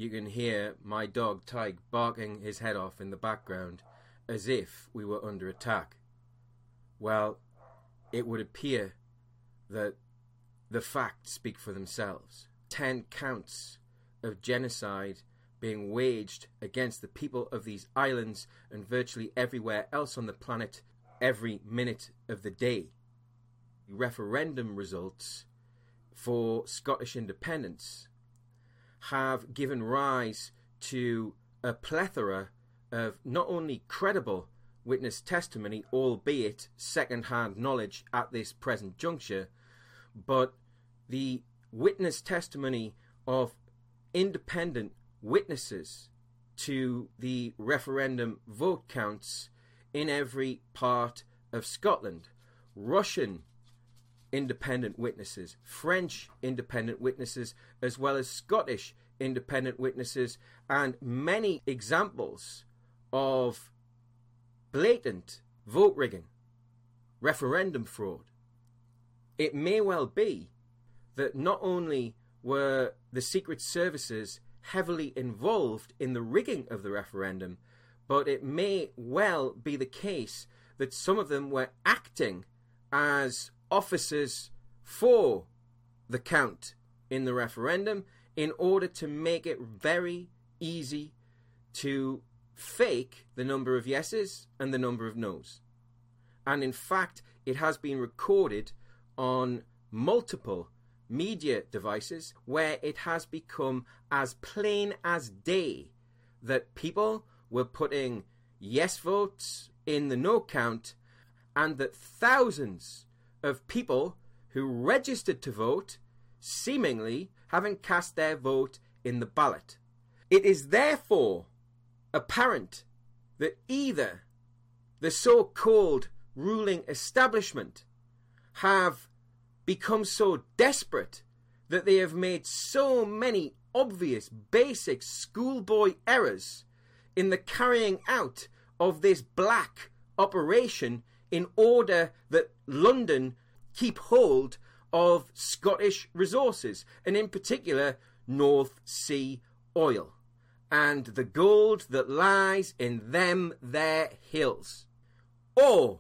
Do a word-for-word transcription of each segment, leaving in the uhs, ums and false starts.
you can hear my dog Tig barking his head off in the background as if we were under attack. Well, it would appear that the facts speak for themselves. Ten counts of genocide being waged against the people of these islands and virtually everywhere else on the planet every minute of the day. Referendum results for Scottish independence have given rise to a plethora of not only credible witness testimony, albeit second-hand knowledge at this present juncture, but the witness testimony of independent witnesses to the referendum vote counts in every part of Scotland. Russian independent witnesses, French independent witnesses, as well as Scottish independent witnesses, and many examples of blatant vote rigging, referendum fraud. It may well be that not only were the secret services heavily involved in the rigging of the referendum, but it may well be the case that some of them were acting as officers for the count in the referendum in order to make it very easy to fake the number of yeses and the number of noes. And in fact, it has been recorded on multiple media devices where it has become as plain as day that people were putting yes votes in the no count, and that thousands of people who registered to vote seemingly haven't cast their vote in the ballot. It is therefore apparent that either the so-called ruling establishment have become so desperate that they have made so many obvious, basic schoolboy errors in the carrying out of this black operation in order that London keep hold of Scottish resources, and in particular North Sea oil and the gold that lies in them there hills. Or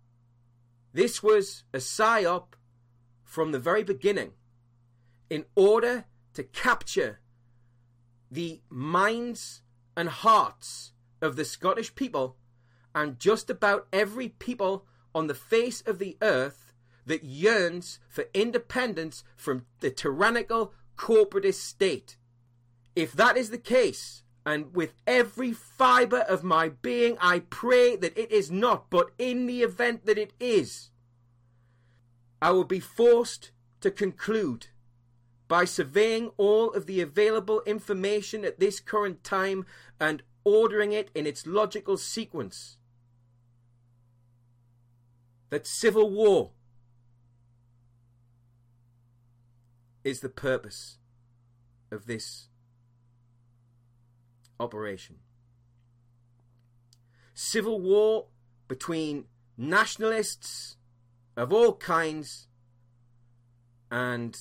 this was a psyop from the very beginning in order to capture the minds and hearts of the Scottish people and just about every people on the face of the earth that yearns for independence from the tyrannical corporatist state. If that is the case, and with every fibre of my being I pray that it is not, but in the event that it is, I will be forced to conclude by surveying all of the available information at this current time and ordering it in its logical sequence, that civil war is the purpose of this operation. Civil war between nationalists of all kinds and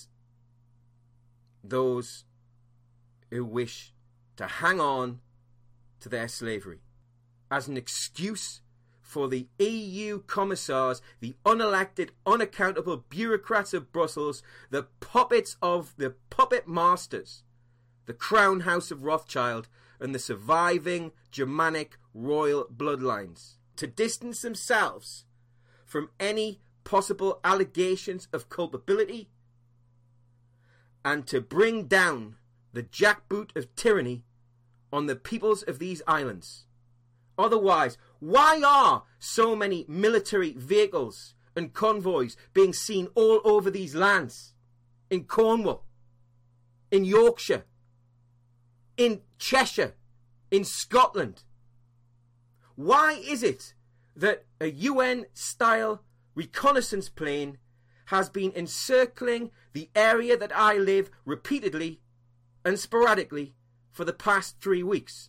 those who wish to hang on to their slavery as an excuse for the E U commissars, the unelected, unaccountable bureaucrats of Brussels, the puppets of the puppet masters, the Crown House of Rothschild, and the surviving Germanic royal bloodlines, to distance themselves from any possible allegations of culpability and to bring down the jackboot of tyranny on the peoples of these islands. Otherwise, why are so many military vehicles and convoys being seen all over these lands? In Cornwall, in Yorkshire, in Cheshire, in Scotland. Why is it that a U N-style reconnaissance plane has been encircling the area that I live repeatedly and sporadically for the past three weeks?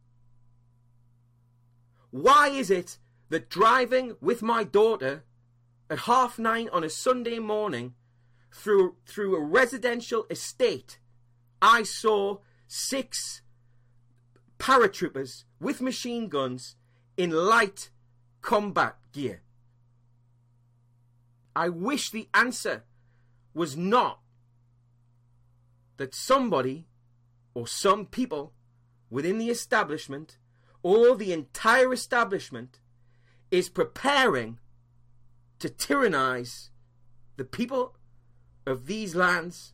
Why is it that driving with my daughter at half nine on a Sunday morning through, through a residential estate, I saw six paratroopers with machine guns in light combat gear. I wish the answer was not that somebody or some people within the establishment or the entire establishment is preparing to tyrannize the people of these lands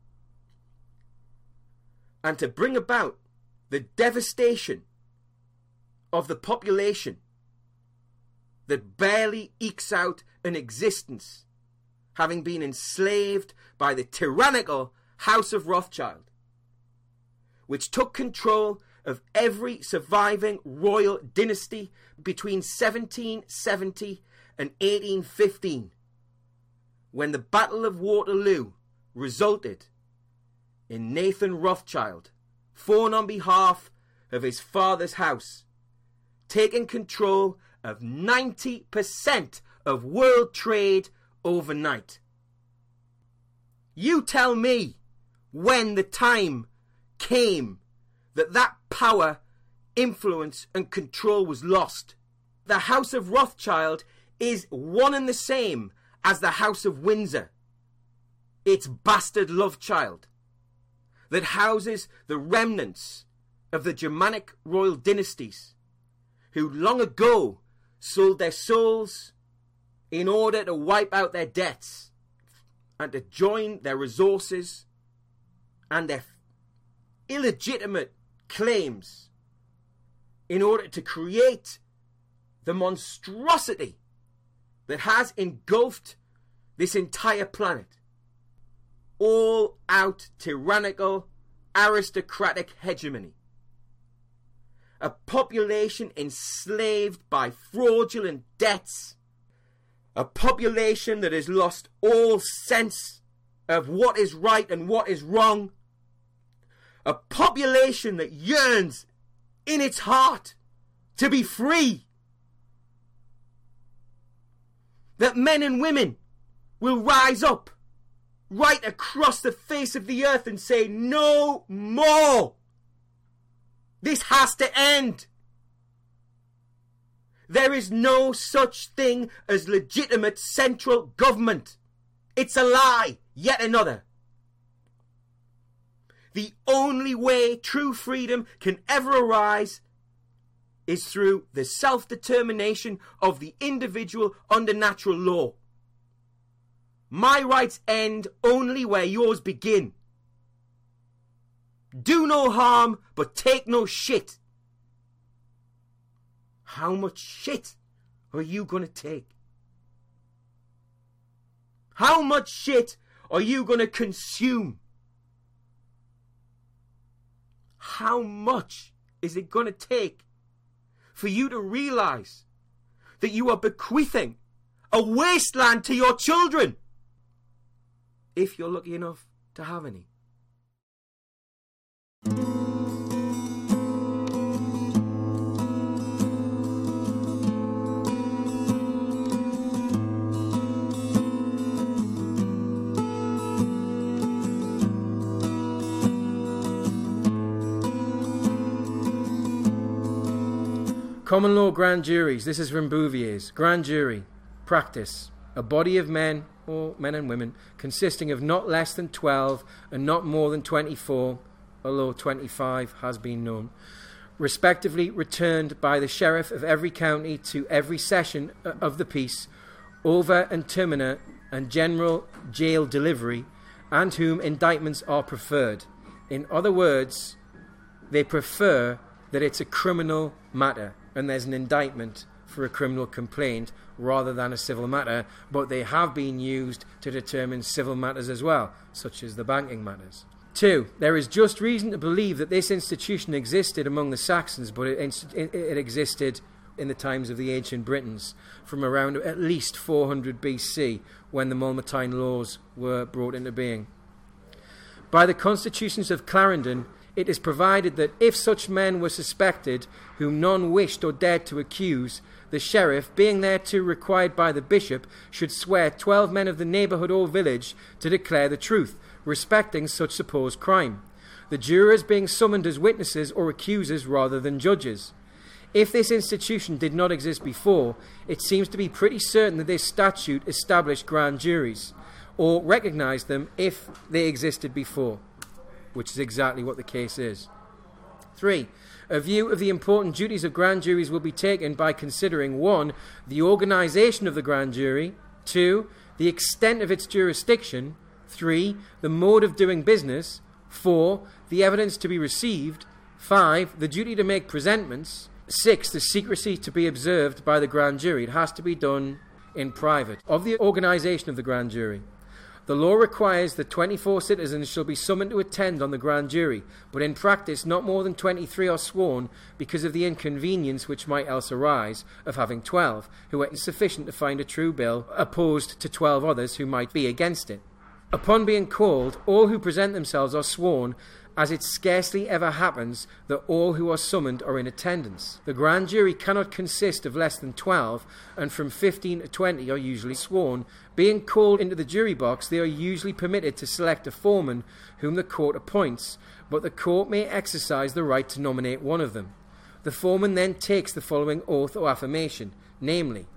and to bring about the devastation of the population that barely ekes out an existence, having been enslaved by the tyrannical House of Rothschild, which took control of every surviving royal dynasty between seventeen seventy and eighteen fifteen, when the Battle of Waterloo resulted in Nathan Rothschild, fought on behalf of his father's house, taking control of ninety percent of world trade overnight. You tell me when the time came that that power, influence and control was lost. The House of Rothschild is one and the same as the House of Windsor, its bastard love child, that houses the remnants of the Germanic royal dynasties, who long ago sold their souls in order to wipe out their debts and to join their resources and their illegitimate claims in order to create the monstrosity that has engulfed this entire planet. All out tyrannical, aristocratic hegemony. A population enslaved by fraudulent debts. A population that has lost all sense of what is right and what is wrong. A population that yearns in its heart to be free. That men and women will rise up right across the face of the earth and say, no more. This has to end. There is no such thing as legitimate central government. It's a lie, yet another. The only way true freedom can ever arise is through the self-determination of the individual under natural law. My rights end only where yours begin. Do no harm, but take no shit. How much shit are you going to take? How much shit are you going to consume? How much is it going to take for you to realize that you are bequeathing a wasteland to your children? If you're lucky enough to have any. Common law grand juries. This is from Bouvier's. Grand jury. Practice. A body of men, or men and women, consisting of not less than twelve and not more than twenty-four, although twenty-five has been known, respectively returned by the sheriff of every county to every session of the peace, over and termina and general jail delivery, and whom indictments are preferred. In other words, they prefer that it's a criminal matter and there's an indictment for a criminal complaint rather than a civil matter, but they have been used to determine civil matters as well, such as the banking matters. Two, there is just reason to believe that this institution existed among the Saxons, but it, it, it existed in the times of the ancient Britons, from around at least four hundred B C, when the Mamertine laws were brought into being. By the constitutions of Clarendon, it is provided that if such men were suspected, whom none wished or dared to accuse, the sheriff, being thereto required by the bishop, should swear twelve men of the neighbourhood or village to declare the truth respecting such supposed crime. the jurors being summoned as witnesses or accusers rather than judges. If this institution did not exist before, it seems to be pretty certain that this statute established grand juries, or recognised them if they existed before, which is exactly what the case is. three. A view of the important duties of grand juries will be taken by considering one. The organisation of the grand jury, two. The extent of its jurisdiction, three. The mode of doing business, four. The evidence to be received, five. The duty to make presentments, six. The secrecy to be observed by the grand jury. It has to be done in private. Of the organisation of the grand jury, the law requires that twenty-four citizens shall be summoned to attend on the grand jury, but in practice not more than twenty-three are sworn because of the inconvenience which might else arise of having twelve, who are insufficient to find a true bill, opposed to twelve others who might be against it. Upon being called, all who present themselves are sworn, as it scarcely ever happens that all who are summoned are in attendance. The grand jury cannot consist of less than twelve, and from fifteen to twenty are usually sworn. Being called into the jury box, they are usually permitted to select a foreman whom the court appoints, but the court may exercise the right to nominate one of them. The foreman then takes the following oath or affirmation, namely,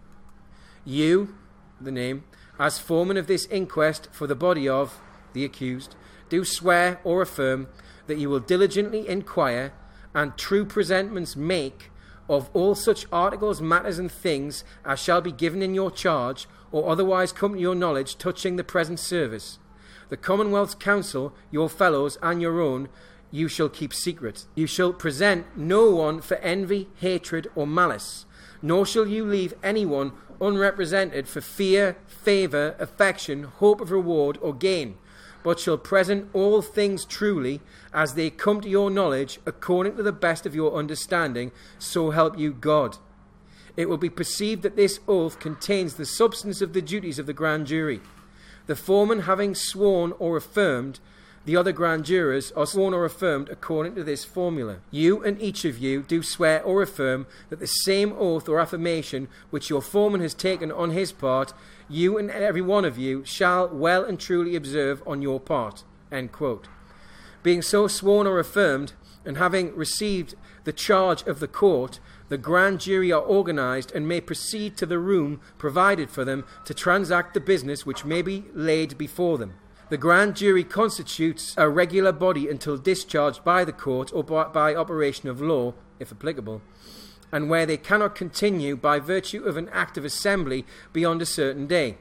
you, the name, as foreman of this inquest for the body of the accused, do swear or affirm that you will diligently inquire and true presentments make of all such articles, matters, and things as shall be given in your charge, or otherwise come to your knowledge touching the present service. The Commonwealth's counsel, your fellows, and your own, you shall keep secret. You shall present no one for envy, hatred, or malice, nor shall you leave anyone unrepresented for fear, favour, affection, hope of reward, or gain, but shall present all things truly as they come to your knowledge, according to the best of your understanding, so help you God. It will be perceived that this oath contains the substance of the duties of the grand jury. The foreman having sworn or affirmed, the other grand jurors are sworn or affirmed according to this formula. You and each of you do swear or affirm that the same oath or affirmation which your foreman has taken on his part, you and every one of you shall well and truly observe on your part. End quote. Being so sworn or affirmed, and having received the charge of the court, the grand jury are organised and may proceed to the room provided for them to transact the business which may be laid before them. The grand jury constitutes a regular body until discharged by the court or by, by operation of law, if applicable, and where they cannot continue by virtue of an act of assembly beyond a certain day.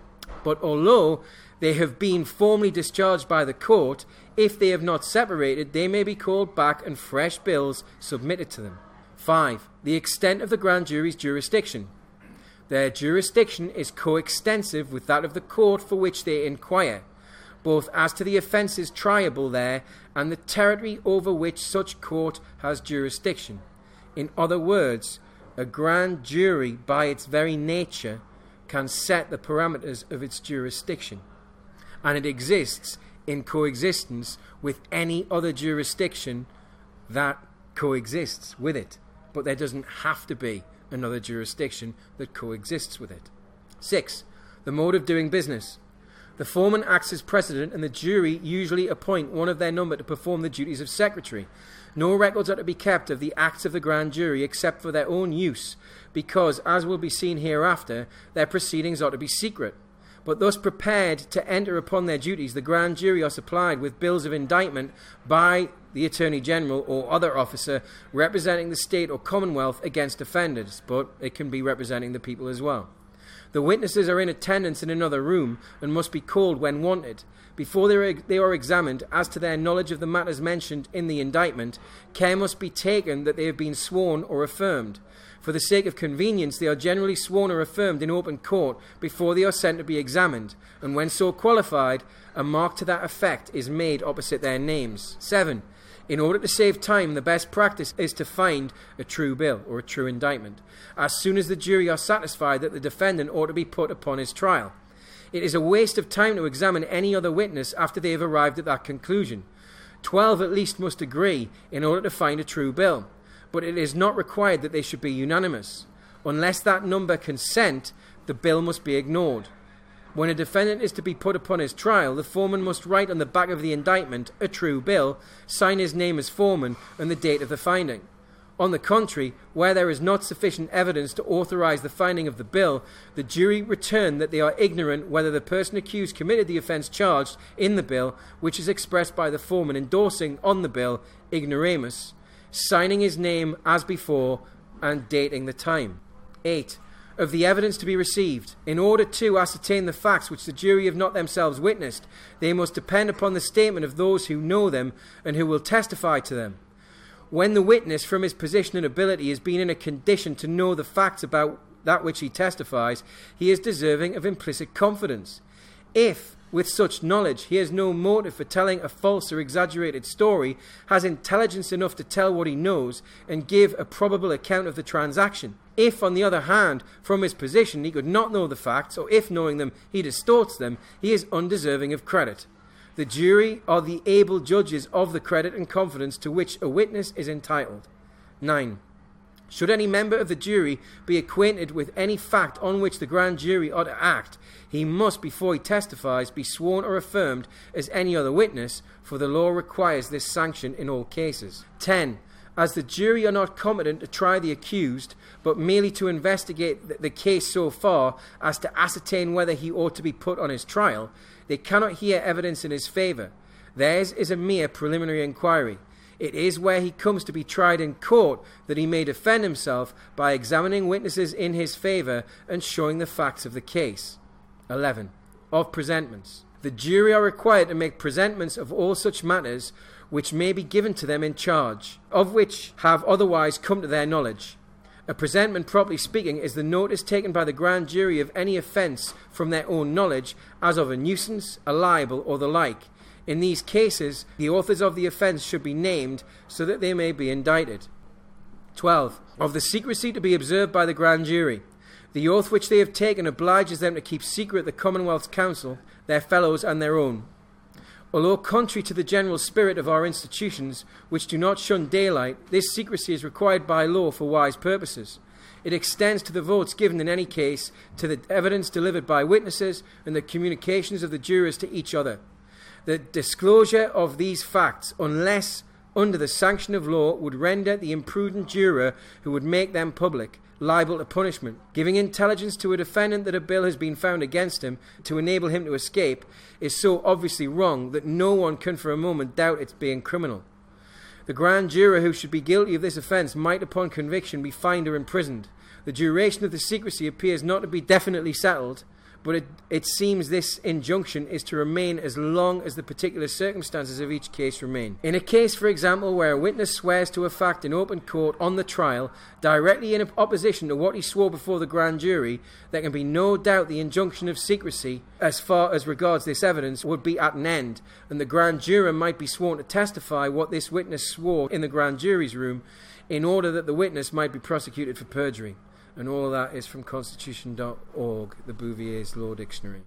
But although they have been formally discharged by the court, if they have not separated, they may be called back and fresh bills submitted to them. five. The extent of the grand jury's jurisdiction. Their jurisdiction is coextensive with that of the court for which they inquire, both as to the offences triable there and the territory over which such court has jurisdiction. In other words, a grand jury, by its very nature, can set the parameters of its jurisdiction, and it exists in coexistence with any other jurisdiction that coexists with it. But there doesn't have to be another jurisdiction that coexists with it. six. The mode of doing business. The foreman acts as president, and the jury usually appoint one of their number to perform the duties of secretary. No records are to be kept of the acts of the grand jury except for their own use, because, as will be seen hereafter, their proceedings are to be secret. But thus prepared to enter upon their duties, the grand jury are supplied with bills of indictment by the Attorney General or other officer representing the state or commonwealth against offenders, but it can be representing the people as well. The witnesses are in attendance in another room and must be called when wanted. Before they are, they are examined as to their knowledge of the matters mentioned in the indictment, care must be taken that they have been sworn or affirmed. For the sake of convenience, they are generally sworn or affirmed in open court before they are sent to be examined, and when so qualified, a mark to that effect is made opposite their names. seven. In order to save time, the best practice is to find a true bill or a true indictment as soon as the jury are satisfied that the defendant ought to be put upon his trial. It is a waste of time to examine any other witness after they have arrived at that conclusion. Twelve at least must agree in order to find a true bill, but it is not required that they should be unanimous. Unless that number consent, the bill must be ignored. When a defendant is to be put upon his trial, the foreman must write on the back of the indictment a true bill, sign his name as foreman, and the date of the finding. On the contrary, where there is not sufficient evidence to authorise the finding of the bill, the jury return that they are ignorant whether the person accused committed the offence charged in the bill, which is expressed by the foreman endorsing on the bill ignoramus, signing his name as before, and dating the time. eight. Of the evidence to be received. In order to ascertain the facts which the jury have not themselves witnessed, they must depend upon the statement of those who know them and who will testify to them. When the witness, from his position and ability, has been in a condition to know the facts about that which he testifies, he is deserving of implicit confidence. If, with such knowledge, he has no motive for telling a false or exaggerated story, has intelligence enough to tell what he knows, and give a probable account of the transaction. If, on the other hand, from his position he could not know the facts, or if knowing them he distorts them, he is undeserving of credit. The jury are the able judges of the credit and confidence to which a witness is entitled. nine. Should any member of the jury be acquainted with any fact on which the grand jury ought to act, he must, before he testifies, be sworn or affirmed as any other witness, for the law requires this sanction in all cases. ten. As the jury are not competent to try the accused, but merely to investigate the case so far as to ascertain whether he ought to be put on his trial, they cannot hear evidence in his favour. Theirs is a mere preliminary inquiry. It is where he comes to be tried in court that he may defend himself by examining witnesses in his favour and showing the facts of the case. eleven. Of presentments. The jury are required to make presentments of all such matters which may be given to them in charge, of which have otherwise come to their knowledge. A presentment, properly speaking, is the notice taken by the grand jury of any offence from their own knowledge, as of a nuisance, a libel, or the like. In these cases, the authors of the offence should be named so that they may be indicted. twelve. Of the secrecy to be observed by the grand jury. The oath which they have taken obliges them to keep secret the Commonwealth's counsel, their fellows and their own. Although contrary to the general spirit of our institutions, which do not shun daylight, this secrecy is required by law for wise purposes. It extends to the votes given in any case, to the evidence delivered by witnesses, and the communications of the jurors to each other. The disclosure of these facts, unless under the sanction of law, would render the imprudent juror who would make them public liable to punishment. Giving intelligence to a defendant that a bill has been found against him to enable him to escape is so obviously wrong that no one can for a moment doubt its being criminal. The grand juror who should be guilty of this offence might upon conviction be fined or imprisoned. The duration of the secrecy appears not to be definitely settled, but it, it seems this injunction is to remain as long as the particular circumstances of each case remain. In a case, for example, where a witness swears to a fact in open court on the trial, directly in opposition to what he swore before the grand jury, there can be no doubt the injunction of secrecy, as far as regards this evidence, would be at an end, and the grand juror might be sworn to testify what this witness swore in the grand jury's room, in order that the witness might be prosecuted for perjury. And all of that is from constitution dot org, the Bouvier's Law Dictionary.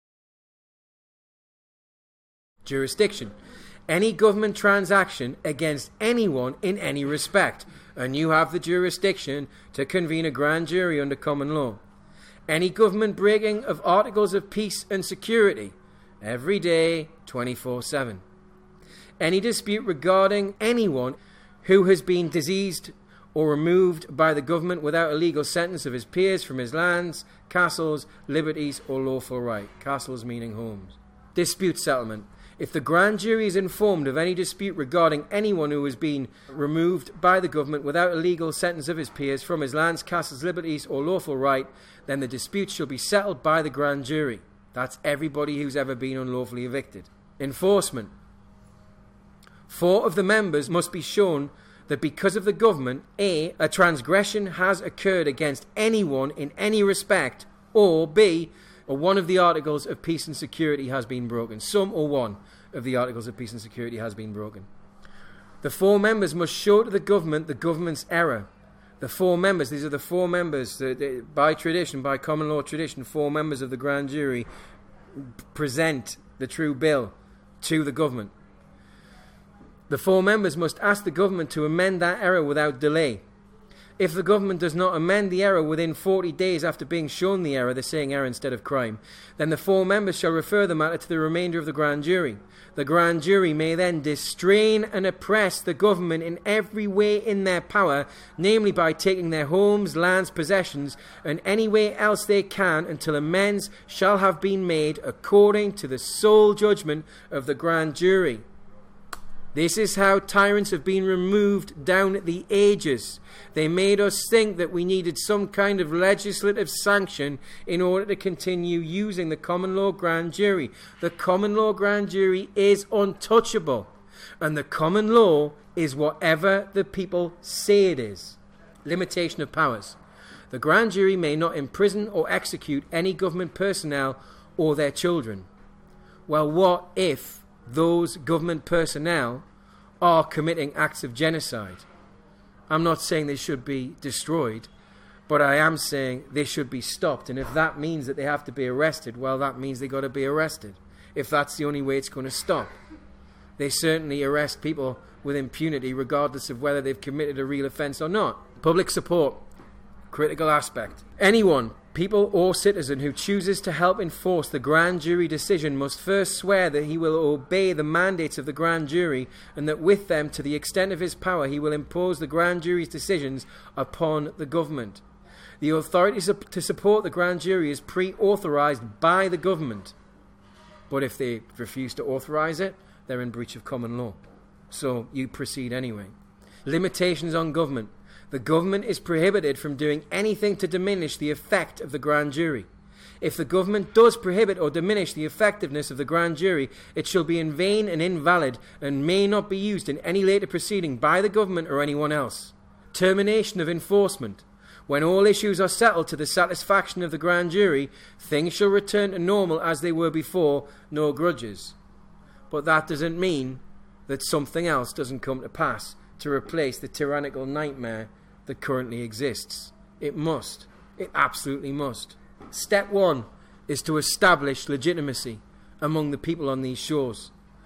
Jurisdiction. Any government transaction against anyone in any respect, and you have the jurisdiction to convene a grand jury under common law. Any government breaking of articles of peace and security, every day, twenty-four seven. Any dispute regarding anyone who has been diseased or removed by the government without a legal sentence of his peers from his lands, castles, liberties, or lawful right. Castles meaning homes. Dispute settlement. If the grand jury is informed of any dispute regarding anyone who has been removed by the government without a legal sentence of his peers from his lands, castles, liberties, or lawful right, then the dispute shall be settled by the grand jury. That's everybody who's ever been unlawfully evicted. Enforcement. Four of the members must be shown that because of the government, A, a transgression has occurred against anyone in any respect, or B, or one of the articles of peace and security has been broken. Some or one of the articles of peace and security has been broken. The four members must show to the government the government's error. The four members, these are the four members, the, the, by tradition, by common law tradition, four members of the grand jury present the true bill to the government. The four members must ask the government to amend that error without delay. If the government does not amend the error within forty days after being shown the error, they're saying error instead of crime, then the four members shall refer the matter to the remainder of the grand jury. The grand jury may then distrain and oppress the government in every way in their power, namely by taking their homes, lands, possessions, and any way else they can, until amends shall have been made according to the sole judgment of the grand jury. This is how tyrants have been removed down the ages. They made us think that we needed some kind of legislative sanction in order to continue using the common law grand jury. The common law grand jury is untouchable, and the common law is whatever the people say it is. Limitation of powers. The grand jury may not imprison or execute any government personnel or their children. Well, what if those government personnel are committing acts of genocide? I'm not saying they should be destroyed, but I am saying they should be stopped. And if that means that they have to be arrested, well, that means they got to be arrested. If that's the only way it's going to stop. They certainly arrest people with impunity regardless of whether they've committed a real offence or not. Public support. Critical aspect. Anyone, people or citizen who chooses to help enforce the grand jury decision must first swear that he will obey the mandates of the grand jury, and that with them, to the extent of his power, he will impose the grand jury's decisions upon the government. The authority to support the grand jury is pre-authorised by the government. But if they refuse to authorise it, they're in breach of common law. So you proceed anyway. Limitations on government. The government is prohibited from doing anything to diminish the effect of the grand jury. If the government does prohibit or diminish the effectiveness of the grand jury, it shall be in vain and invalid, and may not be used in any later proceeding by the government or anyone else. Termination of enforcement. When all issues are settled to the satisfaction of the grand jury, things shall return to normal as they were before, no grudges. But that doesn't mean that something else doesn't come to pass to replace the tyrannical nightmare that currently exists. It must. It absolutely must. Step one is to establish legitimacy among the people on these shores.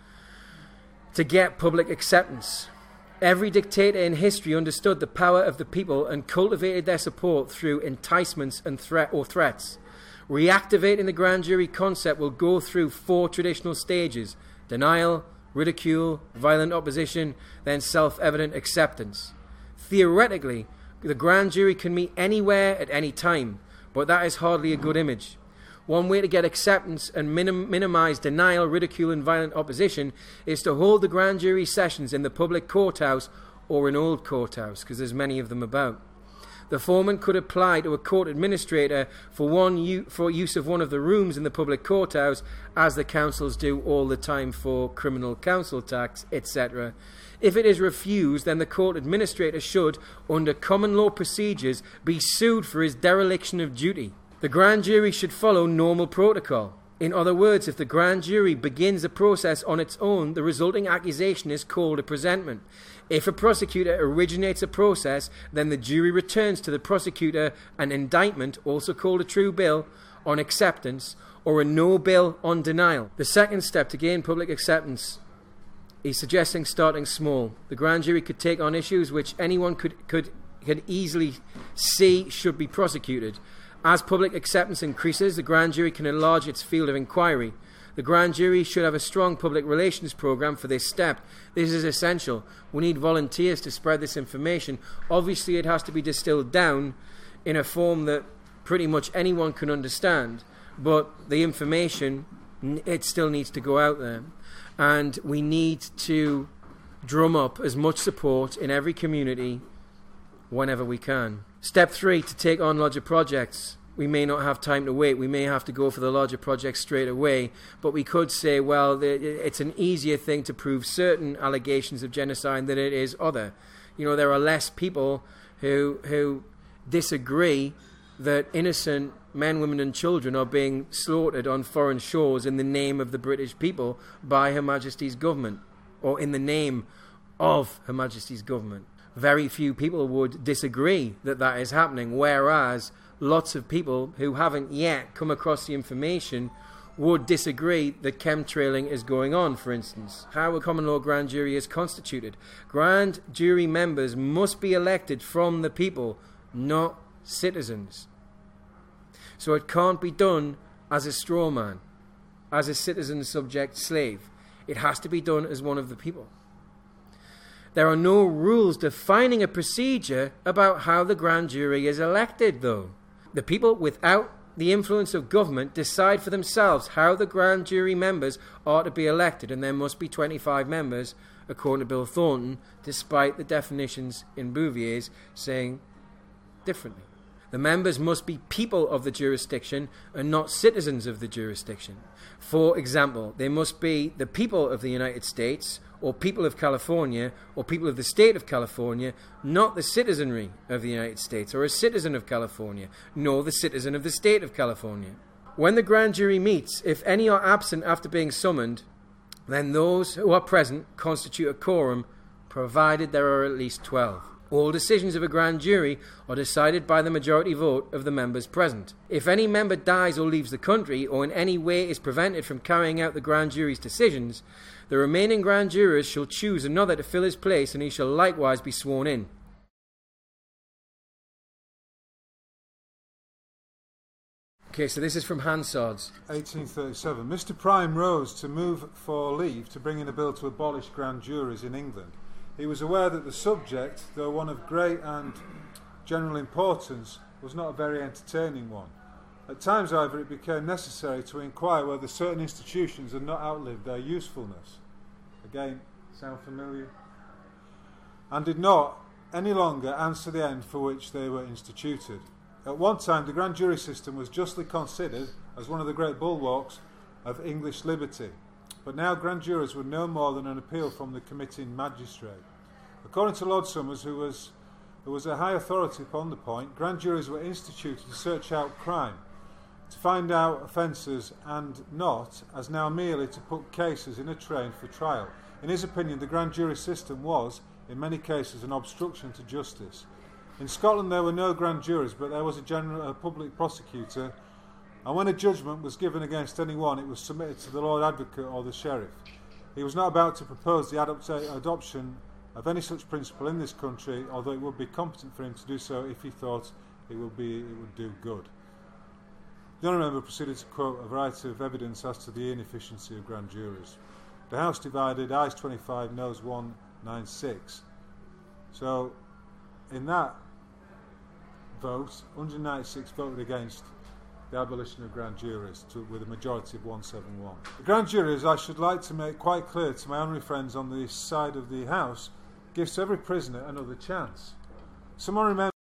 To get public acceptance. Every dictator in history understood the power of the people and cultivated their support through enticements and threat or threats. Reactivating the grand jury concept will go through four traditional stages: denial, ridicule, violent opposition, then self-evident acceptance. Theoretically, the grand jury can meet anywhere at any time, but that is hardly a good image. One way to get acceptance and minim- minimize denial, ridicule, and violent opposition is to hold the grand jury sessions in the public courthouse or an old courthouse, because there's many of them about. The foreman could apply to a court administrator for one u- for use of one of the rooms in the public courthouse, as the councils do all the time for criminal council tax, et cetera. If it is refused, then the court administrator should, under common law procedures, be sued for his dereliction of duty. The grand jury should follow normal protocol. In other words, if the grand jury begins a process on its own, the resulting accusation is called a presentment. If a prosecutor originates a process, then the jury returns to the prosecutor an indictment, also called a true bill, on acceptance, or a no bill on denial. The second step to gain public acceptance is suggesting starting small. The grand jury could take on issues which anyone could, could, could easily see should be prosecuted. As public acceptance increases, the grand jury can enlarge its field of inquiry. The grand jury should have a strong public relations program for this step. This is essential. We need volunteers to spread this information. Obviously, it has to be distilled down in a form that pretty much anyone can understand, but the information, it still needs to go out there. And we need to drum up as much support in every community whenever we can. Step three, to take on larger projects. We may not have time to wait. We may have to go for the larger projects straight away. But we could say, well, it's an easier thing to prove certain allegations of genocide than it is other. You know, there are less people who who disagree that innocent men, women and children are being slaughtered on foreign shores in the name of the British people by Her Majesty's government, or in the name of Her Majesty's government. Very few people would disagree that that is happening, whereas lots of people who haven't yet come across the information would disagree that chemtrailing is going on, for instance. How a common law grand jury is constituted. Grand jury members must be elected from the people, not citizens. So it can't be done as a straw man, as a citizen subject slave. It has to be done as one of the people. There are no rules defining a procedure about how the grand jury is elected, though. The people, without the influence of government, decide for themselves how the grand jury members are to be elected, and there must be twenty-five members, according to Bill Thornton, despite the definitions in Bouvier's saying differently. The members must be people of the jurisdiction and not citizens of the jurisdiction. For example, they must be the people of the United States, or people of California, or people of the state of California, not the citizenry of the United States, or a citizen of California, nor the citizen of the state of California. When the grand jury meets, if any are absent after being summoned, then those who are present constitute a quorum, provided there are at least twelve. All decisions of a grand jury are decided by the majority vote of the members present. If any member dies or leaves the country, or in any way is prevented from carrying out the grand jury's decisions, the remaining grand jurors shall choose another to fill his place, and he shall likewise be sworn in. Okay, so this is from Hansard's. eighteen thirty-seven. Mister Prime rose to move for leave to bring in a bill to abolish grand juries in England. He was aware that the subject, though one of great and general importance, was not a very entertaining one. At times, however, it became necessary to inquire whether certain institutions had not outlived their usefulness. Again, sound familiar? And did not any longer answer the end for which they were instituted. At one time, the grand jury system was justly considered as one of the great bulwarks of English liberty. But now grand jurors were no more than an appeal from the committing magistrate. According to Lord Somers, who was, who was a high authority upon the point, grand juries were instituted to search out crime, to find out offences, and not, as now, merely to put cases in a train for trial. In his opinion, the grand jury system was, in many cases, an obstruction to justice. In Scotland there were no grand juries, but there was a general a public prosecutor, and when a judgment was given against any one, it was submitted to the Lord Advocate or the Sheriff. He was not about to propose the adopta- adoption of any such principle in this country, although it would be competent for him to do so if he thought it would be it would do good. The honourable member proceeded to quote a variety of evidence as to the inefficiency of grand juries. The House divided, ayes twenty-five, noes one ninety-six. So, in that vote, one hundred ninety-six voted against the abolition of grand juries to, with a majority of one seventy-one. The grand juries, I should like to make quite clear to my honorary friends on the side of the House, gives to every prisoner another chance. Someone remember